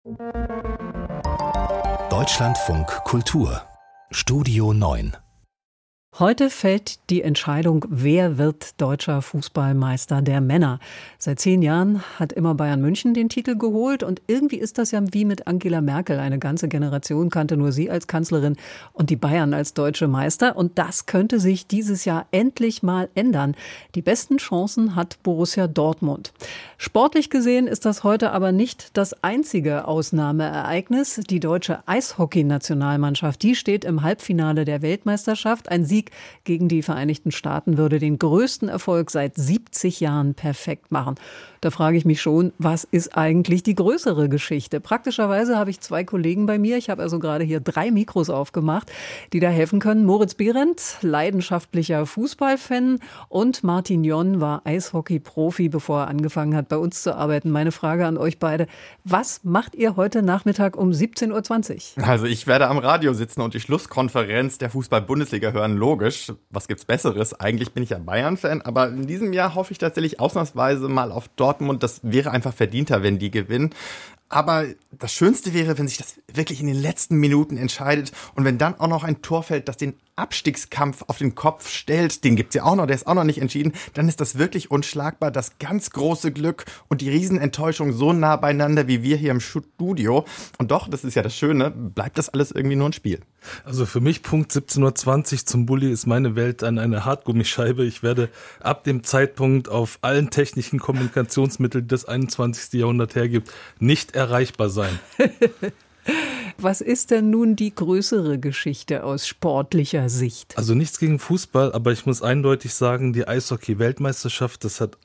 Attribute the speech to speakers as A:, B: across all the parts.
A: Deutschlandfunk Kultur Studio 9.
B: Heute fällt die Entscheidung, wer wird deutscher Fußballmeister der Männer. Seit 10 Jahren hat immer Bayern München den Titel geholt und irgendwie ist das ja wie mit Angela Merkel. Eine ganze Generation kannte nur sie als Kanzlerin und die Bayern als deutsche Meister. Und das könnte sich dieses Jahr endlich mal ändern. Die besten Chancen hat Borussia Dortmund. Sportlich gesehen ist das heute aber nicht das einzige Ausnahmeereignis. Die deutsche Eishockey-Nationalmannschaft, die steht im Halbfinale der Weltmeisterschaft. Ein Sieg gegen die Vereinigten Staaten würde den größten Erfolg seit 70 Jahren perfekt machen. Da frage ich mich schon, was ist eigentlich die größere Geschichte? Praktischerweise habe ich 2 Kollegen bei mir. Ich habe also gerade hier 3 Mikros aufgemacht, die da helfen können. Moritz Behrendt, leidenschaftlicher Fußballfan, und Martin Jonn war Eishockey-Profi, bevor er angefangen hat, bei uns zu arbeiten. Meine Frage an euch beide: Was macht ihr heute Nachmittag um 17.20 Uhr?
C: Also ich werde am Radio sitzen und die Schlusskonferenz der Fußball-Bundesliga hören. Logisch, was gibt's Besseres? Eigentlich bin ich ja Bayern-Fan, aber in diesem Jahr hoffe ich tatsächlich ausnahmsweise mal auf Dortmund. Das wäre einfach verdienter, wenn die gewinnen. Aber das Schönste wäre, wenn sich das wirklich in den letzten Minuten entscheidet und wenn dann auch noch ein Tor fällt, das den Abstiegskampf auf den Kopf stellt. Den gibt's ja auch noch, der ist auch noch nicht entschieden. Dann ist das wirklich unschlagbar, das ganz große Glück und die Riesenenttäuschung so nah beieinander wie wir hier im Studio. Und doch, das ist ja das Schöne, bleibt das alles irgendwie nur ein Spiel.
D: Also für mich Punkt 17.20 Uhr zum Bulli ist meine Welt an eine Hartgummischeibe. Ich werde ab dem Zeitpunkt auf allen technischen Kommunikationsmitteln, die das 21. Jahrhundert hergibt, nicht erreichbar sein.
B: Was ist denn nun die größere Geschichte aus sportlicher Sicht?
D: Also nichts gegen Fußball, aber ich muss eindeutig sagen, die Eishockey-Weltmeisterschaft,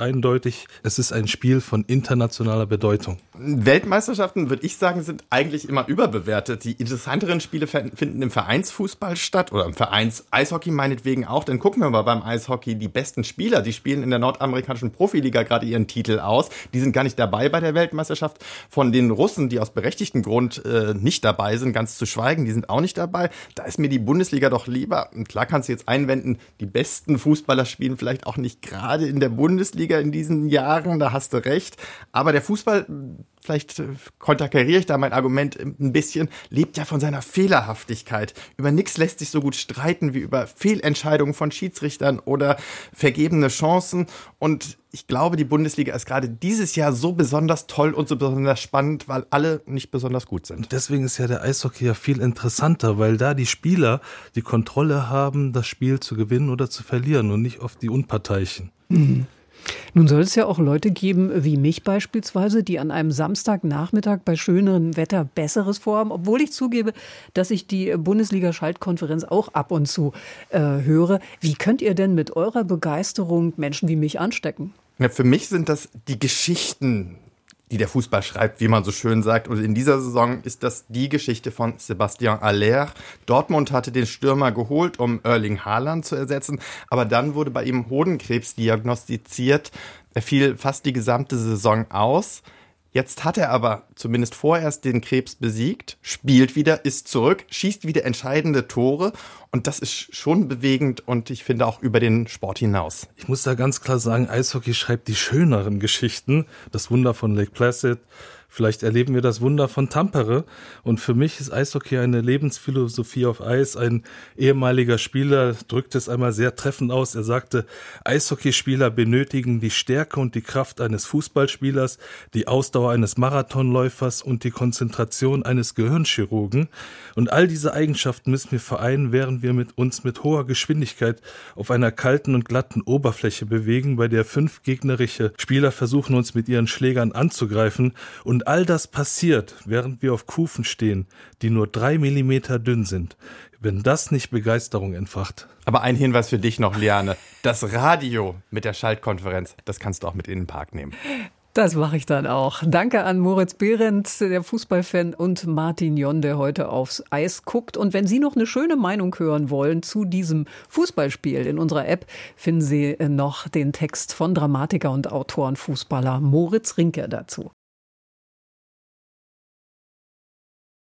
D: es ist ein Spiel von internationaler Bedeutung.
C: Weltmeisterschaften, würde ich sagen, sind eigentlich immer überbewertet. Die interessanteren Spiele finden im Vereinsfußball statt oder im Vereins-Eishockey meinetwegen auch. Dann gucken wir mal beim Eishockey, die besten Spieler, die spielen in der nordamerikanischen Profiliga gerade ihren Titel aus. Die sind gar nicht dabei bei der Weltmeisterschaft. Von den Russen, die aus berechtigtem Grund nicht dabei sind, ganz zu schweigen, die sind auch nicht dabei. Da ist mir die Bundesliga doch lieber. Und klar kannst du jetzt einwenden, die besten Fußballer spielen vielleicht auch nicht gerade in der Bundesliga in diesen Jahren, da hast du recht. Aber der Fußball, vielleicht konterkariere ich da mein Argument ein bisschen, lebt ja von seiner Fehlerhaftigkeit. Über nichts lässt sich so gut streiten wie über Fehlentscheidungen von Schiedsrichtern oder vergebene Chancen. Und ich glaube, die Bundesliga ist gerade dieses Jahr so besonders toll und so besonders spannend, weil alle nicht besonders gut sind.
D: Und deswegen ist ja der Eishockey ja viel interessanter, weil da die Spieler die Kontrolle haben, das Spiel zu gewinnen oder zu verlieren und nicht oft die Unparteiischen.
B: Mhm. Nun soll es ja auch Leute geben, wie mich beispielsweise, die an einem Samstagnachmittag bei schönerem Wetter Besseres vorhaben, obwohl ich zugebe, dass ich die Bundesliga-Schaltkonferenz auch ab und zu höre. Wie könnt ihr denn mit eurer Begeisterung Menschen wie mich anstecken?
C: Ja, für mich sind das die Geschichten, die der Fußball schreibt, wie man so schön sagt. Und in dieser Saison ist das die Geschichte von Sébastien Haller. Dortmund hatte den Stürmer geholt, um Erling Haaland zu ersetzen. Aber dann wurde bei ihm Hodenkrebs diagnostiziert. Er fiel fast die gesamte Saison aus. Jetzt hat er aber zumindest vorerst den Krebs besiegt, spielt wieder, ist zurück, schießt wieder entscheidende Tore. Und das ist schon bewegend und ich finde auch über den Sport hinaus.
D: Ich muss da ganz klar sagen, Eishockey schreibt die schöneren Geschichten. Das Wunder von Lake Placid. Vielleicht erleben wir das Wunder von Tampere. Und für mich ist Eishockey eine Lebensphilosophie auf Eis. Ein ehemaliger Spieler drückte es einmal sehr treffend aus. Er sagte, Eishockeyspieler benötigen die Stärke und die Kraft eines Fußballspielers, die Ausdauer eines Marathonläufers und die Konzentration eines Gehirnchirurgen. Und all diese Eigenschaften müssen wir vereinen, während wir uns mit hoher Geschwindigkeit auf einer kalten und glatten Oberfläche bewegen, bei der 5 gegnerische Spieler versuchen, uns mit ihren Schlägern anzugreifen. Und all das passiert, während wir auf Kufen stehen, die nur 3 Millimeter dünn sind. Wenn das nicht Begeisterung entfacht.
C: Aber ein Hinweis für dich noch, Liane. Das Radio mit der Schaltkonferenz, das kannst du auch mit in den Park nehmen.
B: Das mache ich dann auch. Danke an Moritz Behrendt, der Fußballfan, und Martin Jonn, der heute aufs Eis guckt. Und wenn Sie noch eine schöne Meinung hören wollen zu diesem Fußballspiel, in unserer App finden Sie noch den Text von Dramatiker und Autorenfußballer Moritz Rinke dazu.